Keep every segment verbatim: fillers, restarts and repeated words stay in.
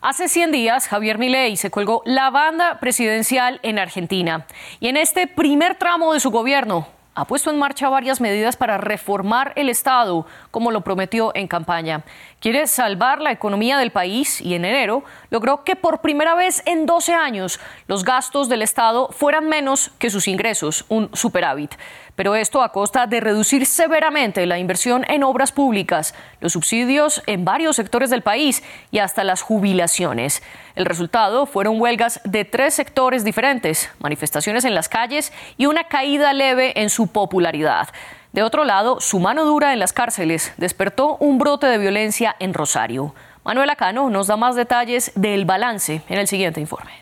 Hace cien días, Javier Milei se colgó la banda presidencial en Argentina. Y en este primer tramo de su gobierno, ha puesto en marcha varias medidas para reformar el Estado, como lo prometió en campaña. Quiere salvar la economía del país y en enero logró que por primera vez en doce años los gastos del Estado fueran menos que sus ingresos, un superávit. Pero esto a costa de reducir severamente la inversión en obras públicas, los subsidios en varios sectores del país y hasta las jubilaciones. El resultado fueron huelgas de tres sectores diferentes, manifestaciones en las calles y una caída leve en su popularidad. De otro lado, su mano dura en las cárceles despertó un brote de violencia en Rosario. Manuela Cano nos da más detalles del balance en el siguiente informe.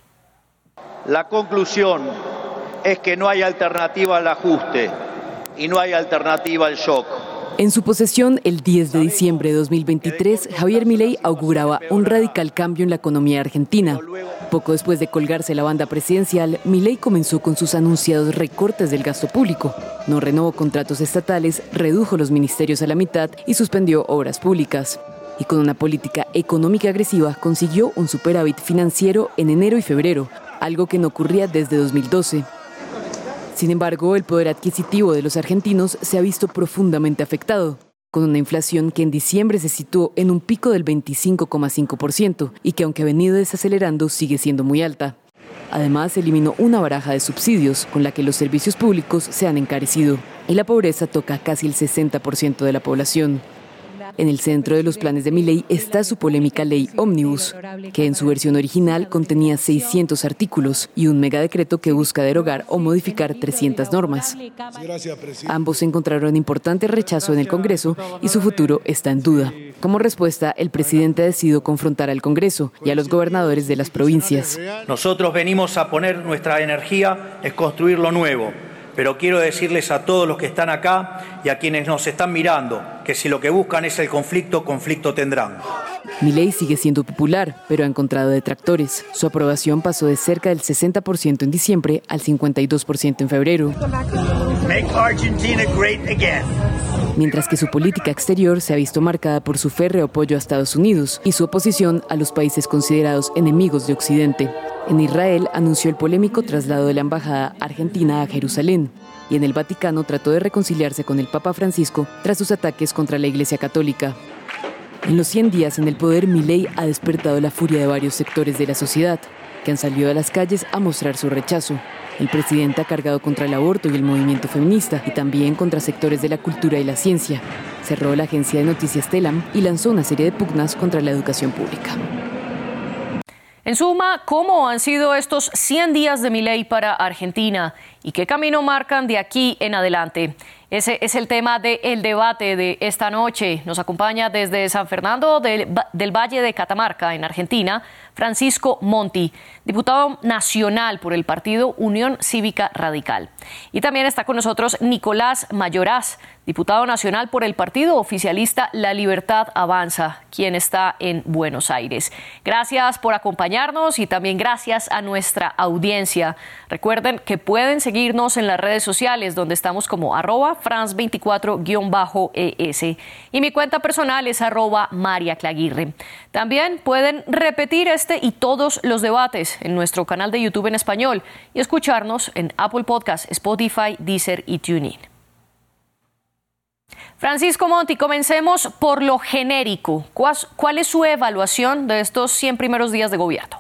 La conclusión es que no hay alternativa al ajuste y no hay alternativa al shock. En su posesión, el diez de diciembre de dos mil veintitrés, Javier Milei auguraba un radical cambio en la economía argentina. Poco después de colgarse la banda presidencial, Milei comenzó con sus anunciados recortes del gasto público. No renovó contratos estatales, redujo los ministerios a la mitad y suspendió obras públicas. Y con una política económica agresiva consiguió un superávit financiero en enero y febrero, algo que no ocurría desde dos mil doce. Sin embargo, el poder adquisitivo de los argentinos se ha visto profundamente afectado, con una inflación que en diciembre se situó en un pico del veinticinco coma cinco por ciento y que, aunque ha venido desacelerando, sigue siendo muy alta. Además, eliminó una baraja de subsidios con la que los servicios públicos se han encarecido y la pobreza toca casi el sesenta por ciento de la población. En el centro de los planes de Milei está su polémica ley Ómnibus, que en su versión original contenía seiscientos artículos y un megadecreto que busca derogar o modificar trescientas normas. Ambos encontraron importante rechazo en el Congreso y su futuro está en duda. Como respuesta, el presidente ha decidido confrontar al Congreso y a los gobernadores de las provincias. Nosotros venimos a poner nuestra energía en construir lo nuevo. Pero quiero decirles a todos los que están acá y a quienes nos están mirando que si lo que buscan es el conflicto, conflicto tendrán. Milei sigue siendo popular, pero ha encontrado detractores. Su aprobación pasó de cerca del sesenta por ciento en diciembre al cincuenta y dos por ciento en febrero. Make Argentina great again. Mientras que su política exterior se ha visto marcada por su férreo apoyo a Estados Unidos y su oposición a los países considerados enemigos de Occidente. En Israel anunció el polémico traslado de la embajada argentina a Jerusalén y en el Vaticano trató de reconciliarse con el Papa Francisco tras sus ataques contra la Iglesia Católica. En los cien días en el poder, Milei ha despertado la furia de varios sectores de la sociedad, que han salido a las calles a mostrar su rechazo. El presidente ha cargado contra el aborto y el movimiento feminista y también contra sectores de la cultura y la ciencia. Cerró la agencia de noticias Telam y lanzó una serie de pugnas contra la educación pública. En suma, ¿cómo han sido estos cien días de Milei para Argentina y qué camino marcan de aquí en adelante? Ese es el tema del debate de esta noche. Nos acompaña desde San Fernando del, del Valle de Catamarca, en Argentina, Francisco Monti, diputado nacional por el partido Unión Cívica Radical. Y también está con nosotros Nicolás Mayoraz, diputado nacional por el partido oficialista La Libertad Avanza, quien está en Buenos Aires. Gracias por acompañarnos y también gracias a nuestra audiencia. Recuerden que pueden seguirnos en las redes sociales, donde estamos como arroba France veinticuatro E S. Y mi cuenta personal es arroba María Claguirre. También pueden repetir este y todos los debates en nuestro canal de YouTube en español y escucharnos en Apple Podcasts, Spotify, Deezer y TuneIn. Francisco Monti, comencemos por lo genérico. ¿Cuál es su evaluación de estos cien primeros días de gobierno?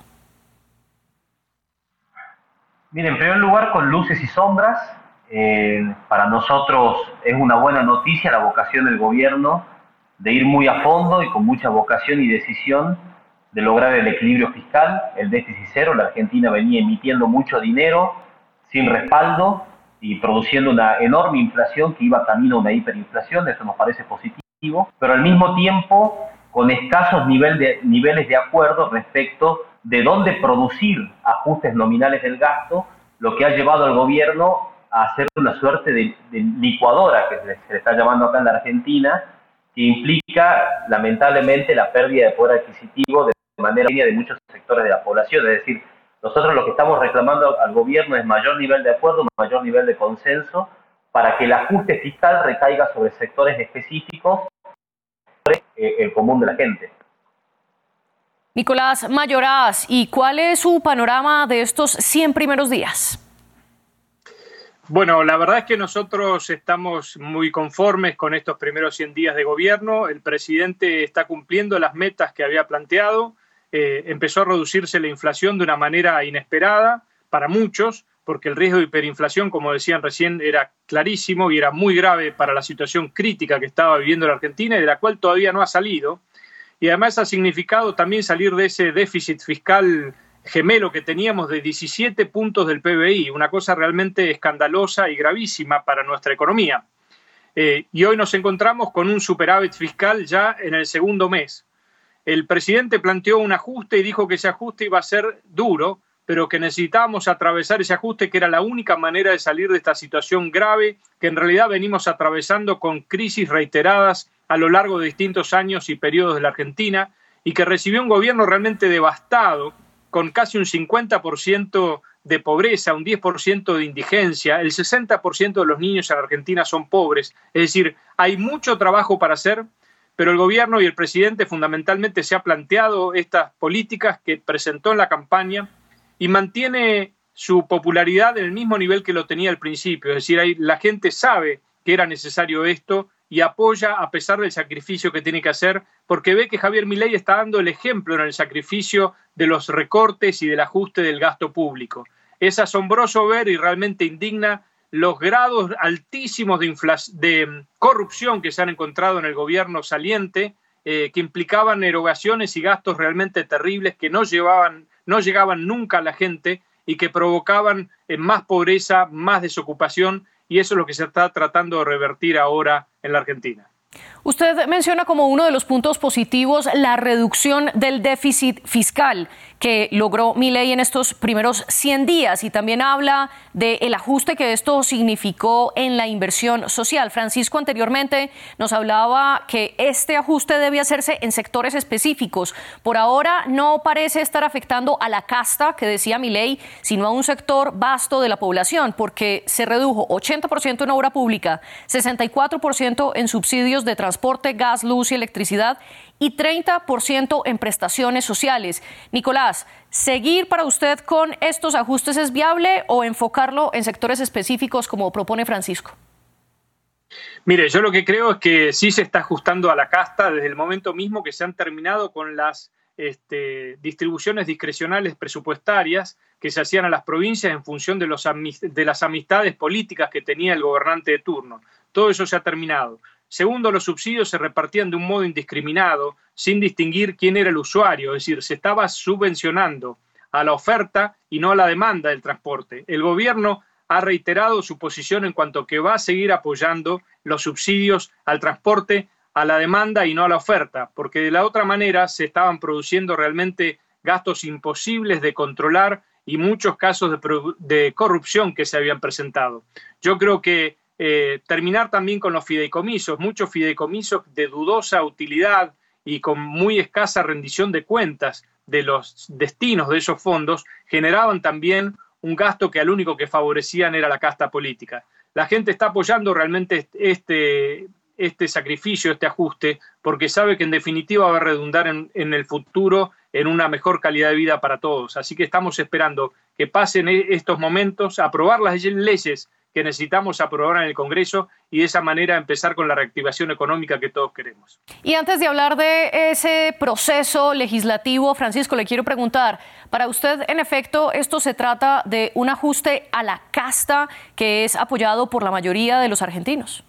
Mire, en primer lugar, con luces y sombras, eh, para nosotros es una buena noticia la vocación del gobierno de ir muy a fondo y con mucha vocación y decisión de lograr el equilibrio fiscal, el déficit cero. La Argentina venía emitiendo mucho dinero sin respaldo y produciendo una enorme inflación que iba camino a una hiperinflación. Eso nos parece positivo, pero al mismo tiempo con escasos nivel de, niveles de acuerdo respecto de dónde producir ajustes nominales del gasto, lo que ha llevado al gobierno a hacer una suerte de, de licuadora, que se le está llamando acá en la Argentina, que implica lamentablemente la pérdida de poder adquisitivo de manera de muchos sectores de la población. Es decir, nosotros lo que estamos reclamando al gobierno es mayor nivel de acuerdo, mayor nivel de consenso, para que el ajuste fiscal recaiga sobre sectores específicos, sobre el común de la gente. Nicolás Mayoraz, ¿y cuál es su panorama de estos cien primeros días? Bueno, la verdad es que nosotros estamos muy conformes con estos primeros cien días de gobierno. El presidente está cumpliendo las metas que había planteado. Eh, empezó a reducirse la inflación de una manera inesperada para muchos, porque el riesgo de hiperinflación, como decían recién, era clarísimo y era muy grave para la situación crítica que estaba viviendo la Argentina y de la cual todavía no ha salido. Y además ha significado también salir de ese déficit fiscal gemelo que teníamos de diecisiete puntos del P B I, una cosa realmente escandalosa y gravísima para nuestra economía. Eh, y hoy nos encontramos con un superávit fiscal ya en el segundo mes. El presidente planteó un ajuste y dijo que ese ajuste iba a ser duro, pero que necesitábamos atravesar ese ajuste, que era la única manera de salir de esta situación grave que en realidad venimos atravesando con crisis reiteradas a lo largo de distintos años y periodos de la Argentina, y que recibió un gobierno realmente devastado, con casi un cincuenta por ciento de pobreza, un diez por ciento de indigencia, el sesenta por ciento de los niños en Argentina son pobres. Es decir, hay mucho trabajo para hacer, pero el gobierno y el presidente fundamentalmente se ha planteado estas políticas que presentó en la campaña y mantiene su popularidad en el mismo nivel que lo tenía al principio. Es decir, hay, la gente sabe que era necesario esto y apoya a pesar del sacrificio que tiene que hacer, porque ve que Javier Milei está dando el ejemplo en el sacrificio de los recortes y del ajuste del gasto público. Es asombroso ver y realmente indigna los grados altísimos de, de corrupción que se han encontrado en el gobierno saliente, eh, que implicaban erogaciones y gastos realmente terribles que no, llevaban, no llegaban nunca a la gente y que provocaban eh, más pobreza, más desocupación, y eso es lo que se está tratando de revertir ahora en la Argentina. Usted menciona como uno de los puntos positivos la reducción del déficit fiscal que logró Milei en estos primeros cien días y también habla del ajuste que esto significó en la inversión social. Francisco anteriormente nos hablaba que este ajuste debe hacerse en sectores específicos. Por ahora no parece estar afectando a la casta que decía Milei, sino a un sector vasto de la población, porque se redujo ochenta por ciento en obra pública, sesenta y cuatro por ciento en subsidios de transporte, gas, luz y electricidad y treinta por ciento en prestaciones sociales. Nicolás, ¿seguir para usted con estos ajustes es viable o enfocarlo en sectores específicos como propone Francisco? Mire, yo lo que creo es que sí se está ajustando a la casta desde el momento mismo que se han terminado con las este, distribuciones discrecionales presupuestarias que se hacían a las provincias en función de, los, de las amistades políticas que tenía el gobernante de turno. Todo eso se ha terminado. Segundo, los subsidios se repartían de un modo indiscriminado, sin distinguir quién era el usuario, es decir, se estaba subvencionando a la oferta y no a la demanda del transporte. El gobierno ha reiterado su posición en cuanto que va a seguir apoyando los subsidios al transporte, a la demanda y no a la oferta, porque de la otra manera se estaban produciendo realmente gastos imposibles de controlar y muchos casos de, de corrupción que se habían presentado. Yo creo que Eh, terminar también con los fideicomisos, muchos fideicomisos de dudosa utilidad y con muy escasa rendición de cuentas de los destinos de esos fondos, generaban también un gasto que al único que favorecían era la casta política. La gente está apoyando realmente este, este sacrificio, este ajuste, porque sabe que en definitiva va a redundar en, en el futuro en una mejor calidad de vida para todos. Así que estamos esperando que pasen estos momentos, aprobar las leyes que necesitamos aprobar en el Congreso y de esa manera empezar con la reactivación económica que todos queremos. Y antes de hablar de ese proceso legislativo, Francisco, le quiero preguntar, para usted, en efecto, esto se trata de un ajuste a la casta que es apoyado por la mayoría de los argentinos.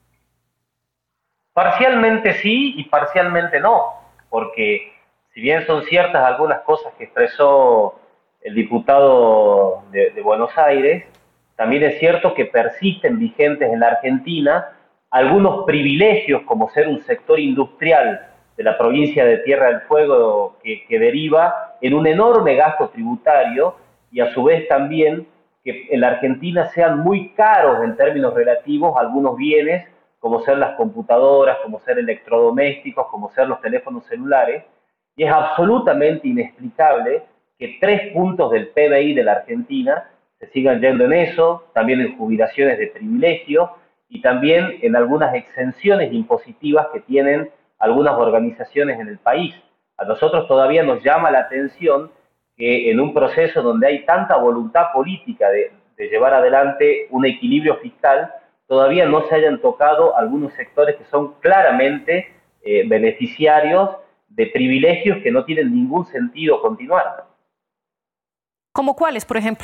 Parcialmente sí y parcialmente no, porque si bien son ciertas algunas cosas que expresó el diputado de, de Buenos Aires, también es cierto que persisten vigentes en la Argentina algunos privilegios como ser un sector industrial de la provincia de Tierra del Fuego que, que deriva en un enorme gasto tributario y a su vez también que en la Argentina sean muy caros en términos relativos algunos bienes como ser las computadoras, como ser electrodomésticos, como ser los teléfonos celulares, y es absolutamente inexplicable que tres puntos del P B I de la Argentina se sigan yendo en eso, también en jubilaciones de privilegio y también en algunas exenciones impositivas que tienen algunas organizaciones en el país. A nosotros todavía nos llama la atención que en un proceso donde hay tanta voluntad política de, de llevar adelante un equilibrio fiscal, todavía no se hayan tocado algunos sectores que son claramente eh, beneficiarios de privilegios que no tienen ningún sentido continuar. ¿Cómo cuáles, por ejemplo?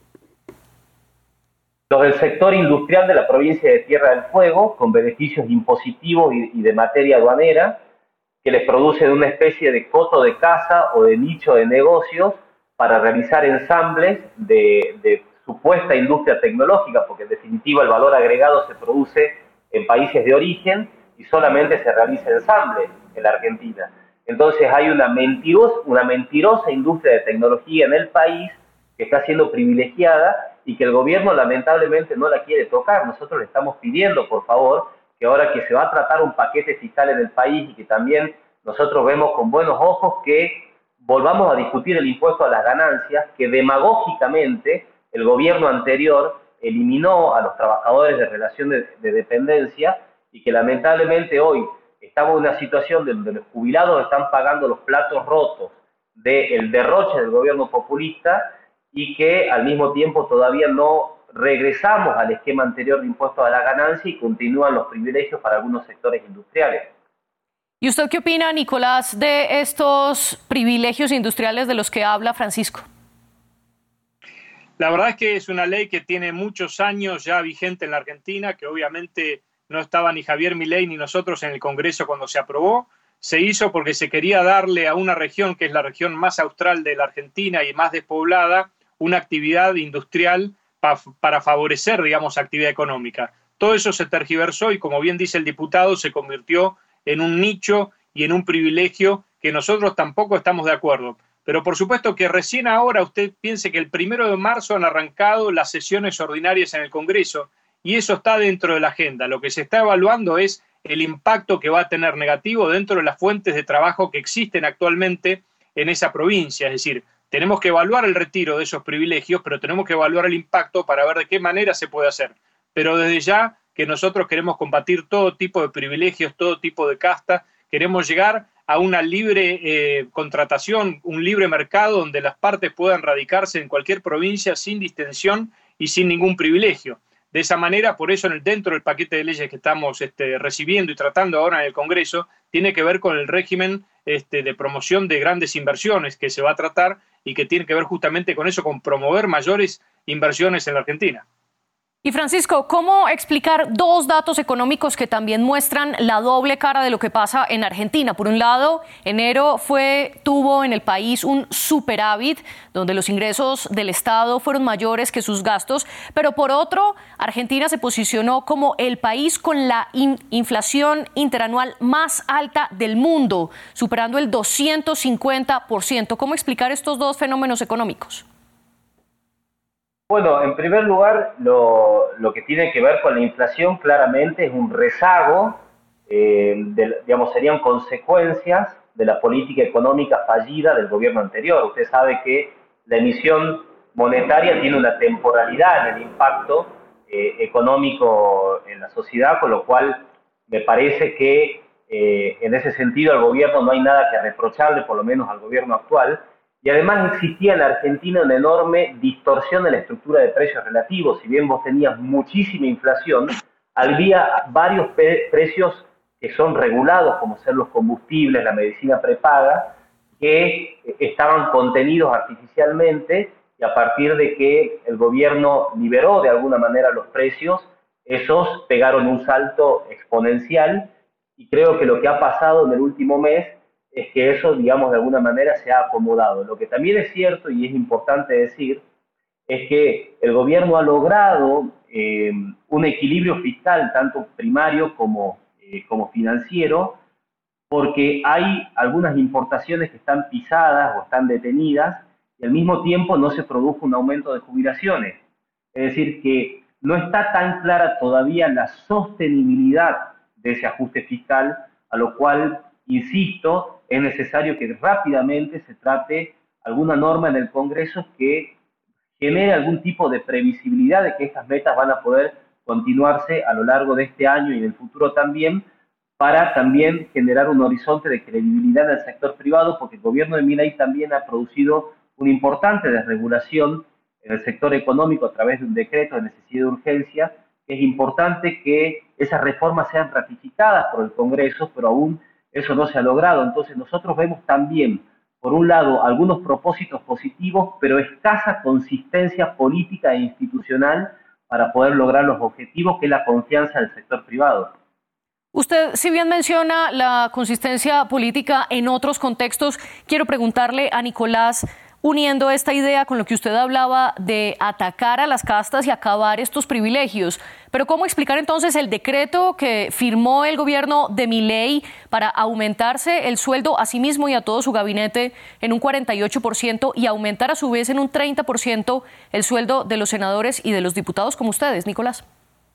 Los del sector industrial de la provincia de Tierra del Fuego, con beneficios impositivos y, y de materia aduanera, que les producen una especie de coto de casa o de nicho de negocios para realizar ensambles de, de supuesta industria tecnológica, porque en definitiva el valor agregado se produce en países de origen y solamente se realiza ensamble en la Argentina. Entonces hay una mentirosa, una mentirosa industria de tecnología en el país que está siendo privilegiada y que el gobierno lamentablemente no la quiere tocar. Nosotros le estamos pidiendo, por favor, que ahora que se va a tratar un paquete fiscal en el país y que también nosotros vemos con buenos ojos que volvamos a discutir el impuesto a las ganancias, que demagógicamente el gobierno anterior eliminó a los trabajadores de relación de, de dependencia y que lamentablemente hoy estamos en una situación donde los jubilados están pagando los platos rotos del derroche del gobierno populista y que al mismo tiempo todavía no regresamos al esquema anterior de impuestos a la ganancia y continúan los privilegios para algunos sectores industriales. ¿Y usted qué opina, Nicolás, de estos privilegios industriales de los que habla Francisco? La verdad es que es una ley que tiene muchos años ya vigente en la Argentina, que obviamente no estaba ni Javier Milei ni nosotros en el Congreso cuando se aprobó. Se hizo porque se quería darle a una región, que es la región más austral de la Argentina y más despoblada, una actividad industrial pa- para favorecer, digamos, actividad económica. Todo eso se tergiversó y, como bien dice el diputado, se convirtió en un nicho y en un privilegio que nosotros tampoco estamos de acuerdo. Pero por supuesto que recién ahora usted piense que el primero de marzo han arrancado las sesiones ordinarias en el Congreso y eso está dentro de la agenda. Lo que se está evaluando es el impacto que va a tener negativo dentro de las fuentes de trabajo que existen actualmente en esa provincia. Es decir, tenemos que evaluar el retiro de esos privilegios, pero tenemos que evaluar el impacto para ver de qué manera se puede hacer. Pero desde ya que nosotros queremos combatir todo tipo de privilegios, todo tipo de casta, queremos llegar a una libre eh, contratación, un libre mercado donde las partes puedan radicarse en cualquier provincia sin distensión y sin ningún privilegio. De esa manera, por eso en el, dentro del paquete de leyes que estamos este, recibiendo y tratando ahora en el Congreso, tiene que ver con el régimen este, de promoción de grandes inversiones que se va a tratar y que tiene que ver justamente con eso, con promover mayores inversiones en la Argentina. Y Francisco, ¿cómo explicar dos datos económicos que también muestran la doble cara de lo que pasa en Argentina? Por un lado, enero fue, tuvo en el país un superávit, donde los ingresos del Estado fueron mayores que sus gastos, pero por otro, Argentina se posicionó como el país con la in- inflación interanual más alta del mundo, superando el doscientos cincuenta por ciento. ¿Cómo explicar estos dos fenómenos económicos? Bueno, en primer lugar, lo, lo que tiene que ver con la inflación claramente es un rezago, eh, de, digamos, serían consecuencias de la política económica fallida del gobierno anterior. Usted sabe que la emisión monetaria tiene una temporalidad en el impacto eh, económico en la sociedad, con lo cual me parece que eh, en ese sentido al gobierno no hay nada que reprocharle, por lo menos al gobierno actual. Y además existía en la Argentina una enorme distorsión en la estructura de precios relativos. Si bien vos tenías muchísima inflación, había varios pe- precios que son regulados, como ser los combustibles, la medicina prepaga, que estaban contenidos artificialmente y a partir de que el gobierno liberó de alguna manera los precios, esos pegaron un salto exponencial y creo que lo que ha pasado en el último mes es que eso, digamos, de alguna manera se ha acomodado. Lo que también es cierto y es importante decir es que el gobierno ha logrado eh, un equilibrio fiscal, tanto primario como, eh, como financiero, porque hay algunas importaciones que están pisadas o están detenidas y al mismo tiempo no se produjo un aumento de jubilaciones. Es decir, que no está tan clara todavía la sostenibilidad de ese ajuste fiscal, a lo cual, insisto, es necesario que rápidamente se trate alguna norma en el Congreso que genere algún tipo de previsibilidad de que estas metas van a poder continuarse a lo largo de este año y en el futuro también, para también generar un horizonte de credibilidad en el sector privado, porque el gobierno de Milei también ha producido una importante desregulación en el sector económico a través de un decreto de necesidad de urgencia. Es importante que esas reformas sean ratificadas por el Congreso, pero aún eso no se ha logrado. Entonces nosotros vemos también, por un lado, algunos propósitos positivos, pero escasa consistencia política e institucional para poder lograr los objetivos, que es la confianza del sector privado. Usted, si bien menciona la consistencia política en otros contextos, quiero preguntarle a Nicolás, uniendo esta idea con lo que usted hablaba de atacar a las castas y acabar estos privilegios, pero ¿cómo explicar entonces el decreto que firmó el gobierno de Milei para aumentarse el sueldo a sí mismo y a todo su gabinete en un cuarenta y ocho por ciento y aumentar a su vez en un treinta por ciento el sueldo de los senadores y de los diputados como ustedes, Nicolás?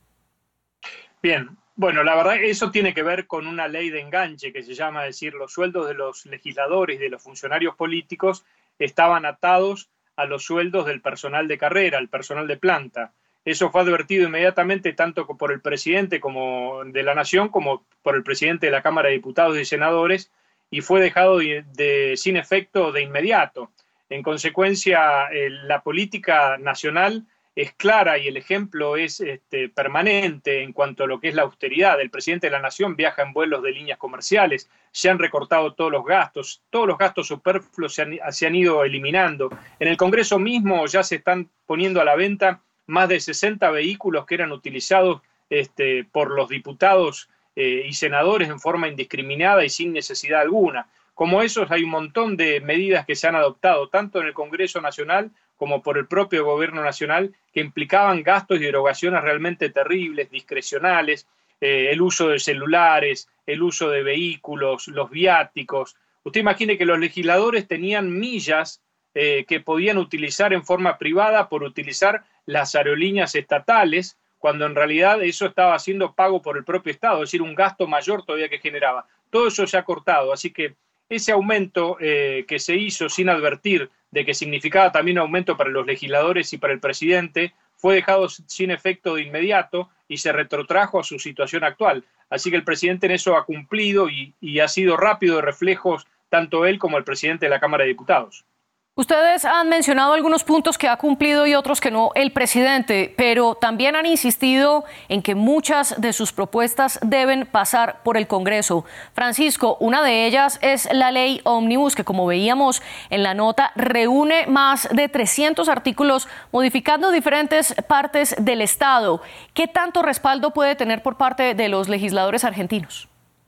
Bien. Bueno, la verdad eso tiene que ver con una ley de enganche que se llama, es decir, los sueldos de los legisladores y de los funcionarios políticos estaban atados a los sueldos del personal de carrera, el personal de planta. Eso fue advertido inmediatamente tanto por el presidente como de la Nación como por el presidente de la Cámara de Diputados y Senadores y fue dejado de, de, sin efecto de inmediato. En consecuencia, eh, la política nacional es clara y el ejemplo es este, permanente en cuanto a lo que es la austeridad. El presidente de la Nación viaja en vuelos de líneas comerciales, se han recortado todos los gastos, todos los gastos superfluos se han, se han ido eliminando. En el Congreso mismo ya se están poniendo a la venta más de sesenta vehículos que eran utilizados este, por los diputados eh, y senadores en forma indiscriminada y sin necesidad alguna. Como esos hay un montón de medidas que se han adoptado, tanto en el Congreso Nacional como por el propio Gobierno Nacional, que implicaban gastos y erogaciones realmente terribles, discrecionales, eh, el uso de celulares, el uso de vehículos, los viáticos. Usted imagine que los legisladores tenían millas eh, que podían utilizar en forma privada por utilizar las aerolíneas estatales, cuando en realidad eso estaba siendo pago por el propio Estado, es decir, un gasto mayor todavía que generaba. Todo eso se ha cortado, así que ese aumento eh, que se hizo sin advertir de que significaba también un aumento para los legisladores y para el presidente, fue dejado sin efecto de inmediato y se retrotrajo a su situación actual. Así que el presidente en eso ha cumplido y, y ha sido rápido de reflejos tanto él como el presidente de la Cámara de Diputados. Ustedes han mencionado algunos puntos que ha cumplido y otros que no el presidente, pero también han insistido en que muchas de sus propuestas deben pasar por el Congreso. Francisco, una de ellas es la ley Ómnibus, que como veíamos en la nota, reúne más de trescientos artículos modificando diferentes partes del Estado. ¿Qué tanto respaldo puede tener por parte de los legisladores argentinos?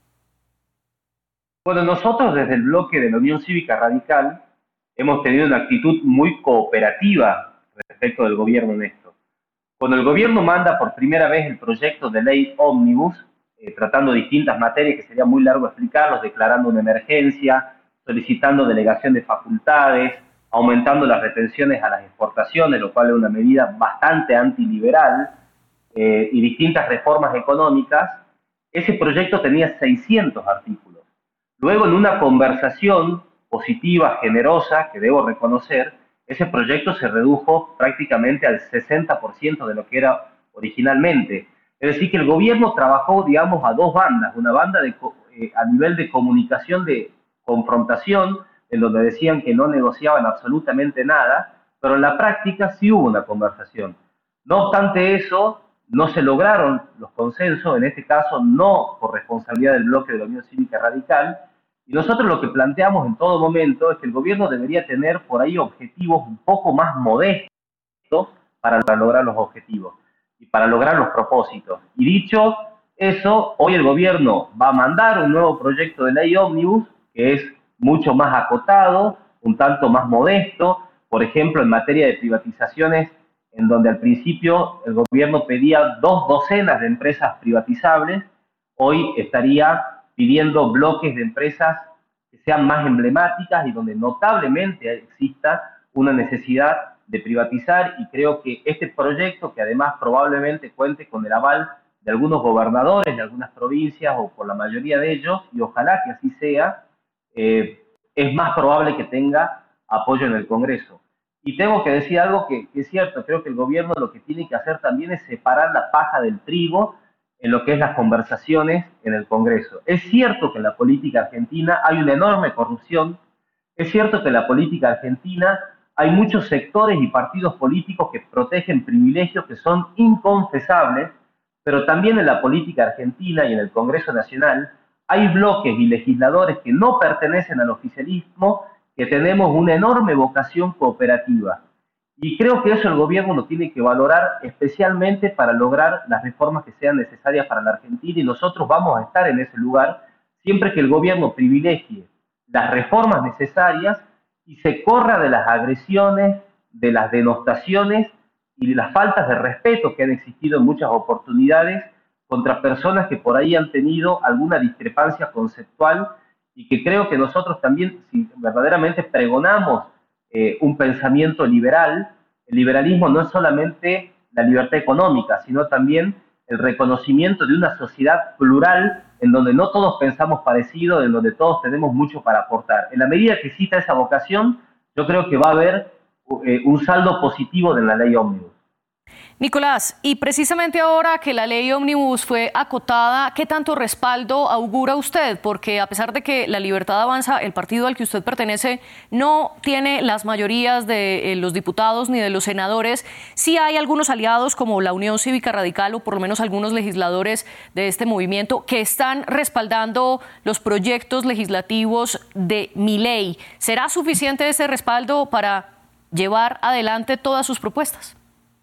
Bueno, nosotros desde el bloque de la Unión Cívica Radical hemos tenido una actitud muy cooperativa respecto del gobierno en esto. Cuando el gobierno manda por primera vez el proyecto de ley Ómnibus, eh, tratando distintas materias que sería muy largo explicarlos, declarando una emergencia, solicitando delegación de facultades, aumentando las retenciones a las exportaciones, lo cual es una medida bastante antiliberal, eh, y distintas reformas económicas, ese proyecto tenía seiscientos artículos. Luego, en una conversación positiva, generosa, que debo reconocer, ese proyecto se redujo prácticamente al sesenta por ciento de lo que era originalmente. Es decir, que el gobierno trabajó, digamos, a dos bandas. Una banda de, eh, a nivel de comunicación, de confrontación, en donde decían que no negociaban absolutamente nada, pero en la práctica sí hubo una conversación. No obstante eso, no se lograron los consensos, en este caso no por responsabilidad del bloque de la Unión Cívica Radical. Y nosotros lo que planteamos en todo momento es que el gobierno debería tener por ahí objetivos un poco más modestos para lograr los objetivos y para lograr los propósitos. Y dicho eso, hoy el gobierno va a mandar un nuevo proyecto de ley Ómnibus que es mucho más acotado, un tanto más modesto, por ejemplo, en materia de privatizaciones, en donde al principio el gobierno pedía dos docenas de empresas privatizables, hoy estaría pidiendo bloques de empresas que sean más emblemáticas y donde notablemente exista una necesidad de privatizar, y creo que este proyecto, que además probablemente cuente con el aval de algunos gobernadores de algunas provincias o por la mayoría de ellos, y ojalá que así sea, eh, es más probable que tenga apoyo en el Congreso. Y tengo que decir algo que, que es cierto, creo que el gobierno lo que tiene que hacer también es separar la paja del trigo en lo que es las conversaciones en el Congreso. Es cierto que en la política argentina hay una enorme corrupción, es cierto que en la política argentina hay muchos sectores y partidos políticos que protegen privilegios que son inconfesables, pero también en la política argentina y en el Congreso Nacional hay bloques y legisladores que no pertenecen al oficialismo, que tenemos una enorme vocación cooperativa. Y creo que eso el gobierno lo tiene que valorar especialmente para lograr las reformas que sean necesarias para la Argentina, y nosotros vamos a estar en ese lugar siempre que el gobierno privilegie las reformas necesarias y se corra de las agresiones, de las denostaciones y de las faltas de respeto que han existido en muchas oportunidades contra personas que por ahí han tenido alguna discrepancia conceptual, y que creo que nosotros también, si verdaderamente pregonamos eh, un pensamiento liberal, el liberalismo no es solamente la libertad económica, sino también el reconocimiento de una sociedad plural en donde no todos pensamos parecido, en donde todos tenemos mucho para aportar. En la medida que exista esa vocación, yo creo que va a haber eh, un saldo positivo de la ley ómnibus. Nicolás, y precisamente ahora que la ley ómnibus fue acotada, ¿qué tanto respaldo augura usted? Porque a pesar de que la Libertad Avanza, el partido al que usted pertenece, no tiene las mayorías de eh, los diputados ni de los senadores, sí hay algunos aliados como la Unión Cívica Radical o por lo menos algunos legisladores de este movimiento que están respaldando los proyectos legislativos de Milei. ¿Será suficiente ese respaldo para llevar adelante todas sus propuestas?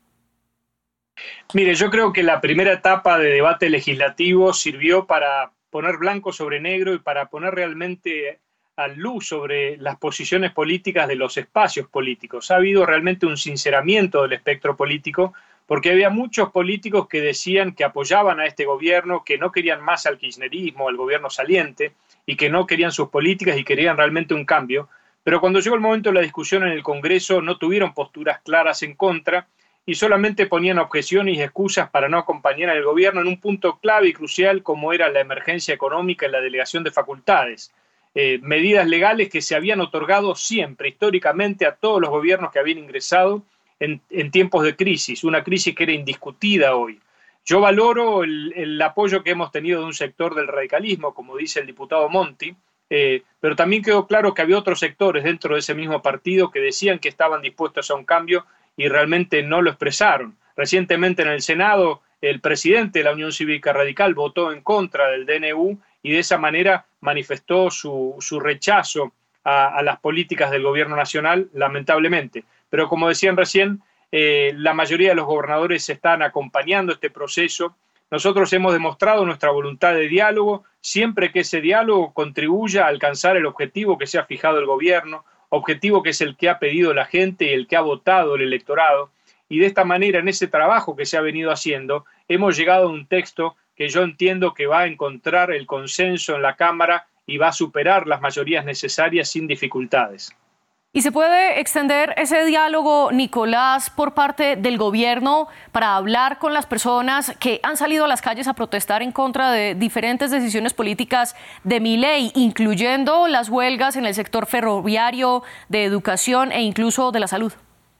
Mire, yo creo que la primera etapa de debate legislativo sirvió para poner blanco sobre negro y para poner realmente a luz sobre las posiciones políticas de los espacios políticos. Ha habido realmente un sinceramiento del espectro político, porque había muchos políticos que decían que apoyaban a este gobierno, que no querían más al kirchnerismo, al gobierno saliente, y que no querían sus políticas y querían realmente un cambio. Pero cuando llegó el momento de la discusión en el Congreso no tuvieron posturas claras en contra, y solamente ponían objeciones y excusas para no acompañar al gobierno en un punto clave y crucial como era la emergencia económica y la delegación de facultades. Eh, medidas legales que se habían otorgado siempre, históricamente, a todos los gobiernos que habían ingresado en, en tiempos de crisis, una crisis que era indiscutida hoy. Yo valoro el, el apoyo que hemos tenido de un sector del radicalismo, como dice el diputado Monti, eh, pero también quedó claro que había otros sectores dentro de ese mismo partido que decían que estaban dispuestos a un cambio y realmente no lo expresaron. Recientemente en el Senado, el presidente de la Unión Cívica Radical votó en contra del D N U y de esa manera manifestó su, su rechazo a, a las políticas del gobierno nacional, lamentablemente. Pero como decían recién, eh, la mayoría de los gobernadores están acompañando este proceso. Nosotros hemos demostrado nuestra voluntad de diálogo, siempre que ese diálogo contribuya a alcanzar el objetivo que se ha fijado el gobierno, objetivo que es el que ha pedido la gente y el que ha votado el electorado, y de esta manera, en ese trabajo que se ha venido haciendo, hemos llegado a un texto que yo entiendo que va a encontrar el consenso en la Cámara y va a superar las mayorías necesarias sin dificultades. ¿Y se puede extender ese diálogo, Nicolás, por parte del gobierno para hablar con las personas que han salido a las calles a protestar en contra de diferentes decisiones políticas de Milei, incluyendo las huelgas en el sector ferroviario, de educación e incluso de la salud?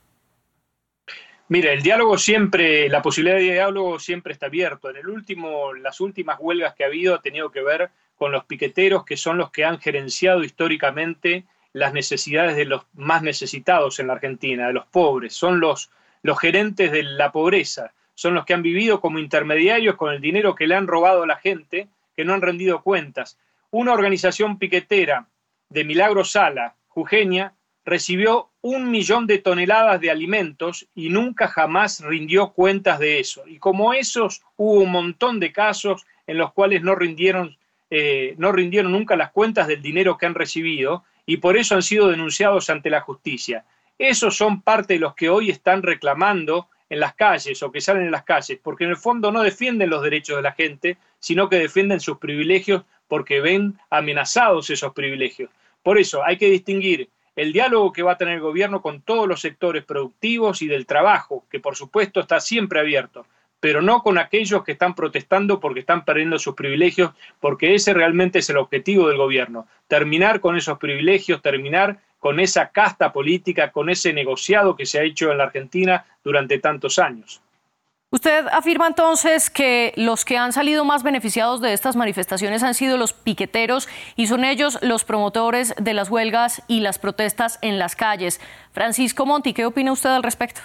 Mire, el diálogo siempre, la posibilidad de diálogo siempre está abierto. En el último, las últimas huelgas que ha habido ha tenido que ver con los piqueteros, que son los que han gerenciado históricamente las necesidades de los más necesitados en la Argentina, de los pobres. Son los, los gerentes de la pobreza, son los que han vivido como intermediarios con el dinero que le han robado a la gente, que no han rendido cuentas. Una organización piquetera de Milagro Sala, jujeña, recibió un millón de toneladas de alimentos y nunca jamás rindió cuentas de eso. Y como esos, hubo un montón de casos en los cuales no rindieron, eh, no rindieron nunca las cuentas del dinero que han recibido, y por eso han sido denunciados ante la justicia. Esos son parte de los que hoy están reclamando en las calles o que salen en las calles, porque en el fondo no defienden los derechos de la gente, sino que defienden sus privilegios porque ven amenazados esos privilegios. Por eso hay que distinguir el diálogo que va a tener el gobierno con todos los sectores productivos y del trabajo, que por supuesto está siempre abierto, pero no con aquellos que están protestando porque están perdiendo sus privilegios, porque ese realmente es el objetivo del gobierno, terminar con esos privilegios, terminar con esa casta política, con ese negociado que se ha hecho en la Argentina durante tantos años. Usted afirma entonces que los que han salido más beneficiados de estas manifestaciones han sido los piqueteros y son ellos los promotores de las huelgas y las protestas en las calles. Francisco Monti, ¿qué opina usted al respecto?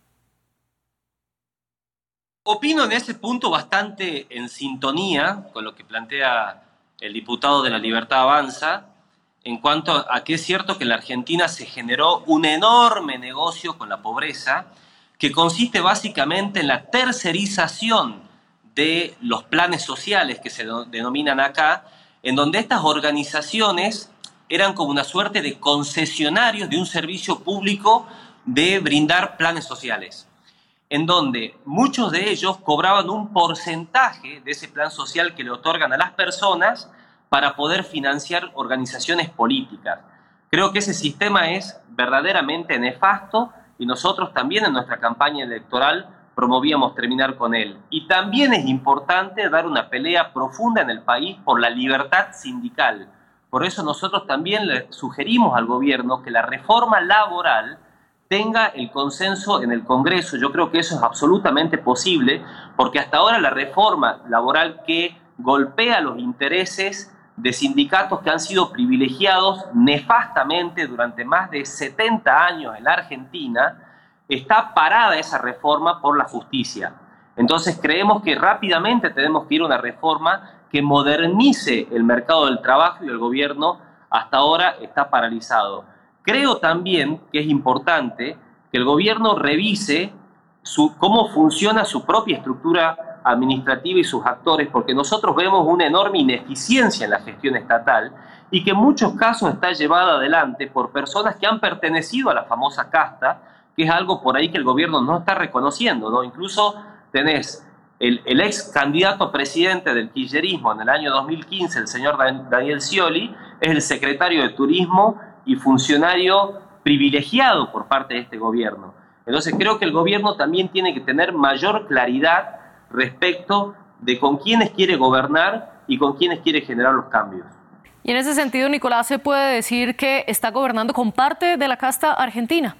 Opino en ese punto bastante en sintonía con lo que plantea el diputado de La Libertad Avanza, en cuanto a que es cierto que en la Argentina se generó un enorme negocio con la pobreza, que consiste básicamente en la tercerización de los planes sociales que se denominan acá, en donde estas organizaciones eran como una suerte de concesionarios de un servicio público de brindar planes sociales, en donde muchos de ellos cobraban un porcentaje de ese plan social que le otorgan a las personas para poder financiar organizaciones políticas. Creo que ese sistema es verdaderamente nefasto y nosotros también en nuestra campaña electoral promovíamos terminar con él. Y también es importante dar una pelea profunda en el país por la libertad sindical. Por eso nosotros también le sugerimos al gobierno que la reforma laboral tenga el consenso en el Congreso. Yo creo que eso es absolutamente posible, porque hasta ahora la reforma laboral que golpea los intereses de sindicatos que han sido privilegiados nefastamente durante más de setenta años en la Argentina, está parada esa reforma por la justicia. Entonces creemos que rápidamente tenemos que ir a una reforma que modernice el mercado del trabajo y el gobierno hasta ahora está paralizado. Creo también que es importante que el gobierno revise su, cómo funciona su propia estructura administrativa y sus actores, porque nosotros vemos una enorme ineficiencia en la gestión estatal y que en muchos casos está llevada adelante por personas que han pertenecido a la famosa casta, que es algo por ahí que el gobierno no está reconociendo, ¿no? Incluso tenés el, el ex candidato a presidente del kirchnerismo en el año dos mil quince, el señor Daniel Scioli, es el secretario de Turismo y funcionario privilegiado por parte de este gobierno. Entonces creo que el gobierno también tiene que tener mayor claridad respecto de con quiénes quiere gobernar y con quiénes quiere generar los cambios. Y en ese sentido, Nicolás, ¿se puede decir que está gobernando con parte de la casta argentina?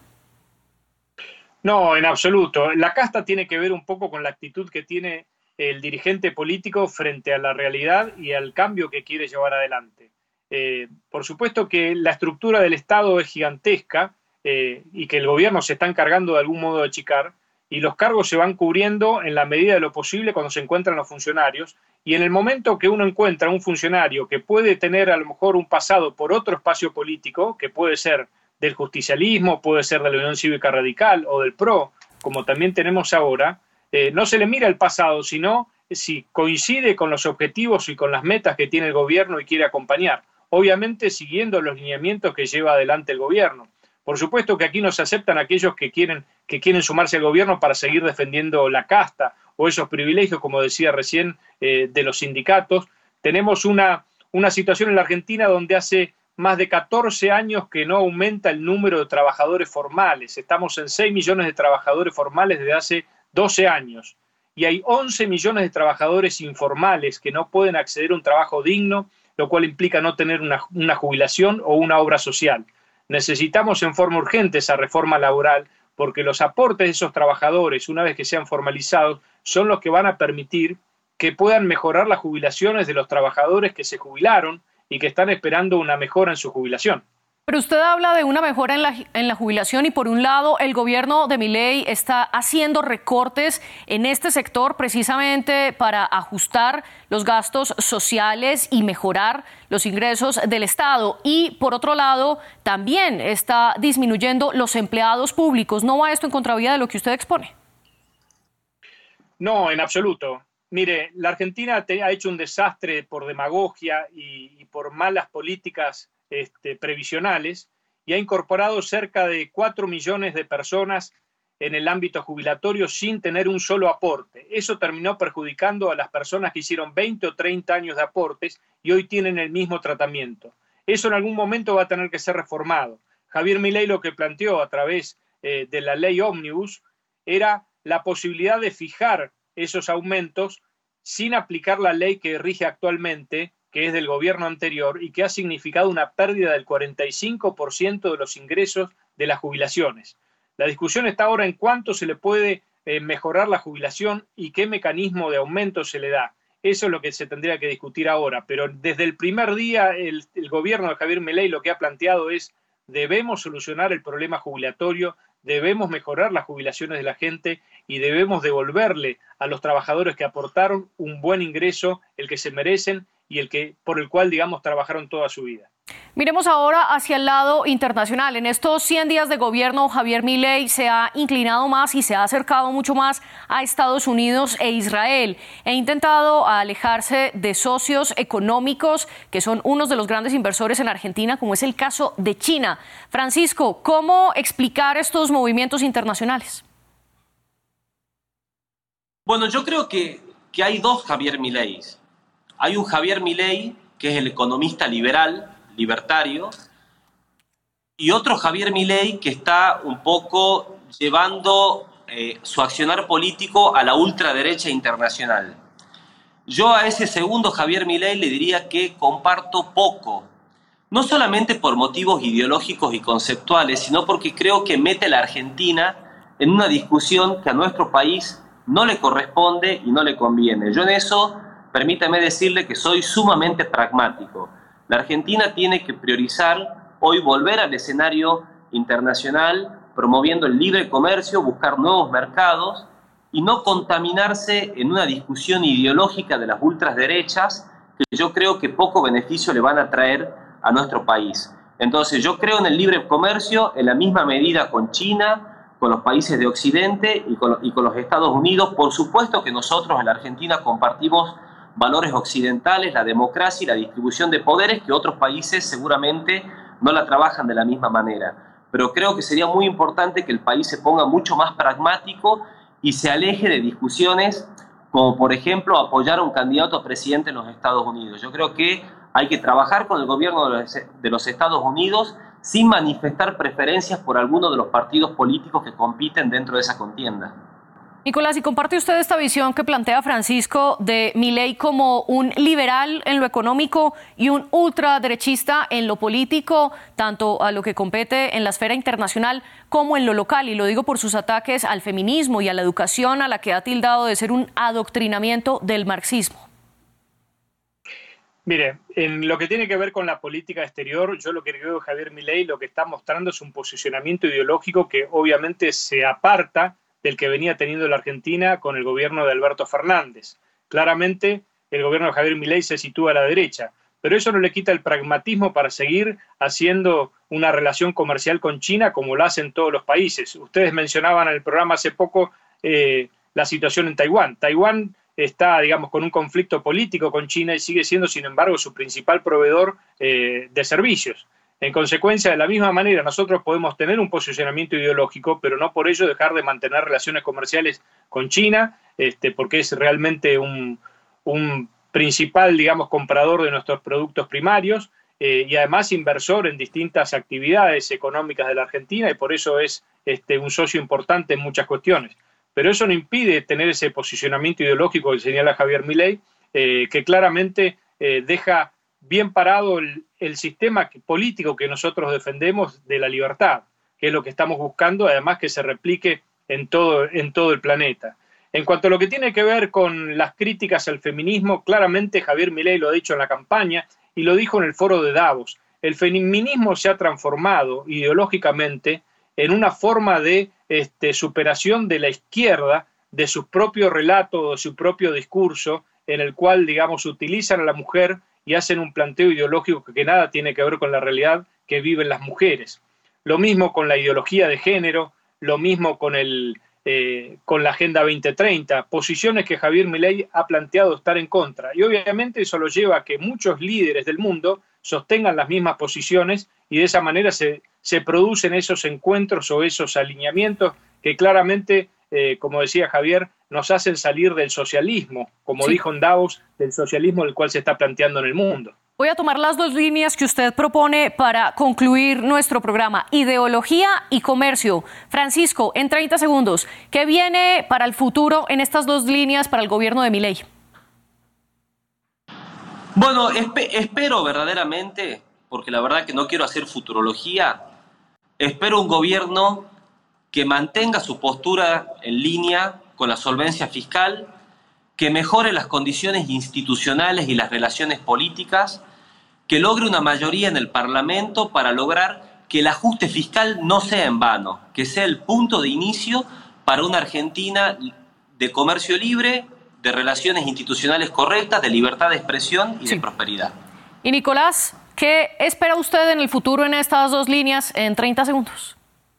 No, en absoluto. La casta tiene que ver un poco con la actitud que tiene el dirigente político frente a la realidad y al cambio que quiere llevar adelante. Eh, por supuesto que la estructura del Estado es gigantesca eh, y que el gobierno se está encargando de algún modo de achicar, y los cargos se van cubriendo en la medida de lo posible cuando se encuentran los funcionarios, y en el momento que uno encuentra un funcionario que puede tener a lo mejor un pasado por otro espacio político, que puede ser del justicialismo, puede ser de la Unión Cívica Radical o del P R O, como también tenemos ahora, eh, no se le mira el pasado, sino si coincide con los objetivos y con las metas que tiene el gobierno y quiere acompañar, obviamente siguiendo los lineamientos que lleva adelante el gobierno. Por supuesto que aquí no se aceptan aquellos que quieren, que quieren sumarse al gobierno para seguir defendiendo la casta o esos privilegios, como decía recién, eh, de los sindicatos. Tenemos una, una situación en la Argentina donde hace más de catorce años que no aumenta el número de trabajadores formales. Estamos en seis millones de trabajadores formales desde hace doce años. Y hay once millones de trabajadores informales que no pueden acceder a un trabajo digno, lo cual implica no tener una, una jubilación o una obra social. Necesitamos en forma urgente esa reforma laboral porque los aportes de esos trabajadores, una vez que sean formalizados, son los que van a permitir que puedan mejorar las jubilaciones de los trabajadores que se jubilaron y que están esperando una mejora en su jubilación. Pero usted habla de una mejora en la, en la jubilación y por un lado el gobierno de Milei está haciendo recortes en este sector precisamente para ajustar los gastos sociales y mejorar los ingresos del Estado. Y por otro lado también está disminuyendo los empleados públicos. ¿No va esto en contravía de lo que usted expone? No, en absoluto. Mire, la Argentina te, ha hecho un desastre por demagogia y, y por malas políticas Este, previsionales y ha incorporado cerca de cuatro millones de personas en el ámbito jubilatorio sin tener un solo aporte. Eso terminó perjudicando a las personas que hicieron veinte o treinta años de aportes y hoy tienen el mismo tratamiento. Eso en algún momento va a tener que ser reformado. Javier Milei lo que planteó a través eh, de la ley Ómnibus era la posibilidad de fijar esos aumentos sin aplicar la ley que rige actualmente, que es del gobierno anterior y que ha significado una pérdida del cuarenta y cinco por ciento de los ingresos de las jubilaciones. La discusión está ahora en cuánto se le puede eh, mejorar la jubilación y qué mecanismo de aumento se le da. Eso es lo que se tendría que discutir ahora, pero desde el primer día el, el gobierno de Javier Milei lo que ha planteado es: debemos solucionar el problema jubilatorio, debemos mejorar las jubilaciones de la gente y debemos devolverle a los trabajadores que aportaron un buen ingreso, el que se merecen y el que por el cual, digamos, trabajaron toda su vida. Miremos ahora hacia el lado internacional. En estos cien días de gobierno, Javier Milei se ha inclinado más y se ha acercado mucho más a Estados Unidos e Israel. E intentado alejarse de socios económicos que son unos de los grandes inversores en Argentina, como es el caso de China. Francisco, ¿cómo explicar estos movimientos internacionales? Bueno, yo creo que, que hay dos Javier Mileis. Hay un Javier Milei, que es el economista liberal, libertario, y otro Javier Milei que está un poco llevando eh, su accionar político a la ultraderecha internacional. Yo a ese segundo Javier Milei le diría que comparto poco, no solamente por motivos ideológicos y conceptuales, sino porque creo que mete a la Argentina en una discusión que a nuestro país no le corresponde y no le conviene. Yo en eso, permítame decirle que soy sumamente pragmático. La Argentina tiene que priorizar hoy volver al escenario internacional, promoviendo el libre comercio, buscar nuevos mercados y no contaminarse en una discusión ideológica de las ultraderechas que yo creo que poco beneficio le van a traer a nuestro país. Entonces yo creo en el libre comercio en la misma medida con China, con los países de Occidente y con, y con los Estados Unidos. Por supuesto que nosotros en la Argentina compartimos valores occidentales, la democracia y la distribución de poderes, que otros países seguramente no la trabajan de la misma manera. Pero creo que sería muy importante que el país se ponga mucho más pragmático y se aleje de discusiones como, por ejemplo, apoyar a un candidato a presidente en los Estados Unidos. Yo creo que hay que trabajar con el gobierno de los, de los Estados Unidos sin manifestar preferencias por alguno de los partidos políticos que compiten dentro de esa contienda. Nicolás, ¿y comparte usted esta visión que plantea Francisco de Milei como un liberal en lo económico y un ultraderechista en lo político, tanto a lo que compete en la esfera internacional como en lo local? Y lo digo por sus ataques al feminismo y a la educación, a la que ha tildado de ser un adoctrinamiento del marxismo. Mire, en lo que tiene que ver con la política exterior, yo lo que creo que Javier Milei lo que está mostrando es un posicionamiento ideológico que obviamente se aparta del que venía teniendo la Argentina con el gobierno de Alberto Fernández. Claramente el gobierno de Javier Milei se sitúa a la derecha, pero eso no le quita el pragmatismo para seguir haciendo una relación comercial con China como lo hacen todos los países. Ustedes mencionaban en el programa hace poco eh, la situación en Taiwán. Taiwán está, digamos, con un conflicto político con China y sigue siendo, sin embargo, su principal proveedor eh, de servicios. En consecuencia, de la misma manera, nosotros podemos tener un posicionamiento ideológico, pero no por ello dejar de mantener relaciones comerciales con China, este, porque es realmente un, un principal, digamos, comprador de nuestros productos primarios eh, y además inversor en distintas actividades económicas de la Argentina, y por eso es este, un socio importante en muchas cuestiones. Pero eso no impide tener ese posicionamiento ideológico que señala Javier Milei, eh, que claramente eh, deja bien parado el, el sistema político que nosotros defendemos de la libertad, que es lo que estamos buscando, además que se replique en todo, en todo el planeta. En cuanto a lo que tiene que ver con las críticas al feminismo, claramente Javier Milei lo ha dicho en la campaña y lo dijo en el foro de Davos. El feminismo se ha transformado ideológicamente en una forma de este, superación de la izquierda, de su propio relato, de su propio discurso, en el cual, digamos, utilizan a la mujer y hacen un planteo ideológico que, que nada tiene que ver con la realidad que viven las mujeres. Lo mismo con la ideología de género, lo mismo con, el, eh, con la Agenda veinte treinta, posiciones que Javier Milei ha planteado estar en contra. Y obviamente eso lo lleva a que muchos líderes del mundo sostengan las mismas posiciones y de esa manera se, se producen esos encuentros o esos alineamientos que claramente, eh, como decía Javier, nos hacen salir del socialismo, como sí. dijo en Davos, del socialismo del cual se está planteando en el mundo. Voy a tomar las dos líneas que usted propone para concluir nuestro programa, ideología y comercio. Francisco, en treinta segundos, ¿qué viene para el futuro en estas dos líneas para el gobierno de Milei? Bueno, esp- espero verdaderamente, porque la verdad que no quiero hacer futurología, espero un gobierno que mantenga su postura en línea con la solvencia fiscal, que mejore las condiciones institucionales y las relaciones políticas, que logre una mayoría en el Parlamento para lograr que el ajuste fiscal no sea en vano, que sea el punto de inicio para una Argentina de comercio libre, de relaciones institucionales correctas, de libertad de expresión y sí. de prosperidad. Y Nicolás, ¿qué espera usted en el futuro en estas dos líneas en treinta segundos?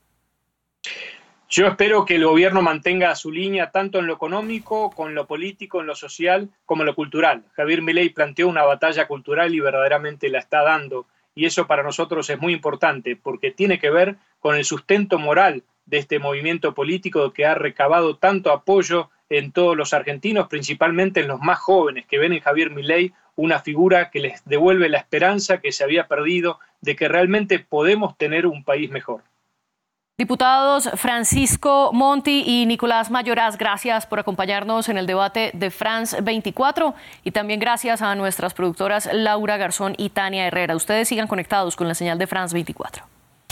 Yo espero que el gobierno mantenga su línea tanto en lo económico, con lo político, en lo social, como en lo cultural. Javier Milei planteó una batalla cultural y verdaderamente la está dando. Y eso para nosotros es muy importante porque tiene que ver con el sustento moral de este movimiento político que ha recabado tanto apoyo en todos los argentinos, principalmente en los más jóvenes, que ven en Javier Milei una figura que les devuelve la esperanza que se había perdido de que realmente podemos tener un país mejor. Diputados Francisco Monti y Nicolás Mayoraz, gracias por acompañarnos en el debate de France veinticuatro y también gracias a nuestras productoras Laura Garzón y Tania Herrera. Ustedes sigan conectados con la señal de France veinticuatro.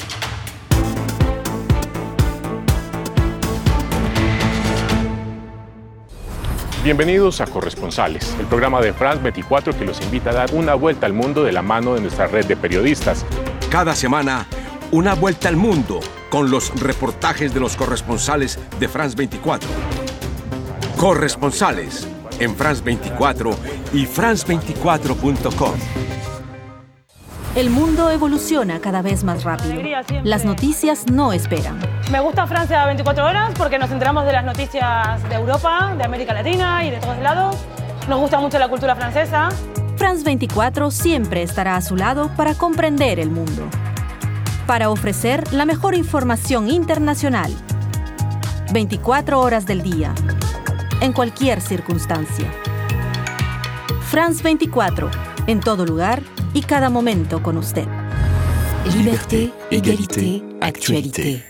Bienvenidos a Corresponsales, el programa de France veinticuatro que los invita a dar una vuelta al mundo de la mano de nuestra red de periodistas. Cada semana, una vuelta al mundo con los reportajes de los corresponsales de France veinticuatro. Corresponsales en France veinticuatro y france veinticuatro punto com. El mundo evoluciona cada vez más rápido. Las noticias no esperan. Me gusta Francia veinticuatro horas porque nos enteramos de las noticias de Europa, de América Latina y de todos lados. Nos gusta mucho la cultura francesa. France veinticuatro siempre estará a su lado para comprender el mundo. Para ofrecer la mejor información internacional. veinticuatro horas del día. En cualquier circunstancia. France veinticuatro. En todo lugar y cada momento con usted. Liberté, égalité, actualité.